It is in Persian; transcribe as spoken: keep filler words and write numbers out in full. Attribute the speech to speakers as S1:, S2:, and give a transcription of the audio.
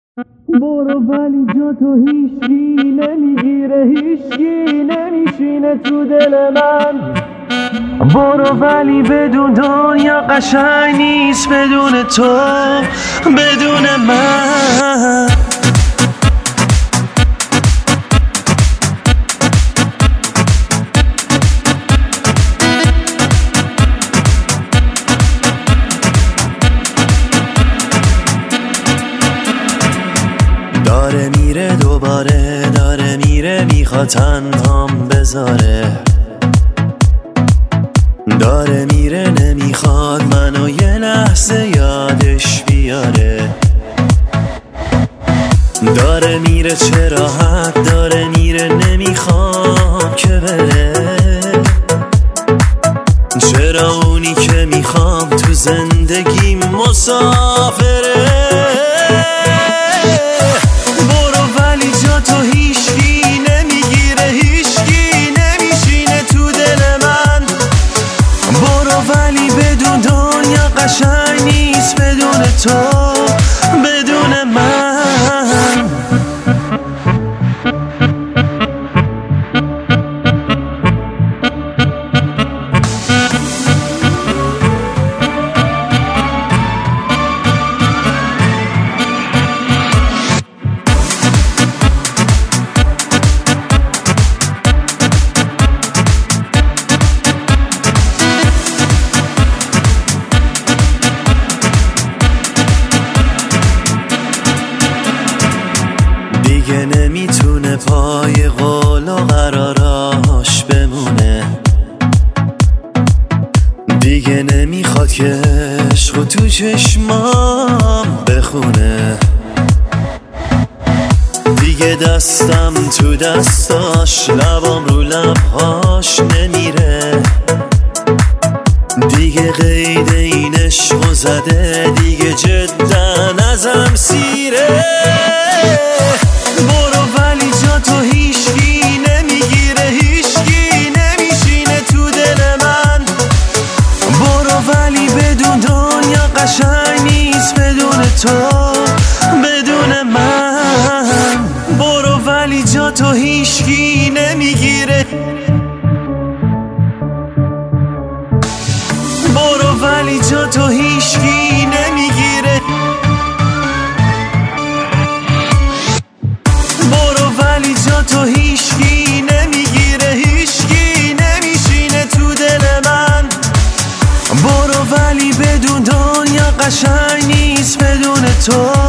S1: برو ولی جا تو هیچکی نمیگیره، هیچکی نمیشینه تو دل من. برو ولی بدون دنیا قشنگ نیست بدون تو، بدون من. داره میره دوباره، داره میره میخواد تنهام بذاره، داره میره نمیخواد منو یه لحظه یادش بیاره. داره میره چه راحت، داره میره نمیخواد که بره. چرا اونی که میخوام تو زندگی مسافره. قشنگ نیست بدون تو، بدون من. دیگه نمیتونه پای قول و قراراش بمونه، دیگه نمیخواد که عشق تو چشمام بخونه. دیگه دستم تو دستاش، لبام رو لبهاش نمیره. دیگه قید این عشقو زده، دیگه جدا ازم سیره. برو ولی جا تو هیچکی نمیگیره، هیچکی نمیشینه تو دل من. برو ولی بدون دنیا قشنگ نیست بدون تو، بدون من. برو ولی جا تو هیچکی نمیگیره، برو ولی جا تو هیچکی نمیگیره. تو هیچکی نمیگیره، هیچکی نمیشینه تو دل من. برو ولی بدون دنیا قشنگ نیست بدون تو.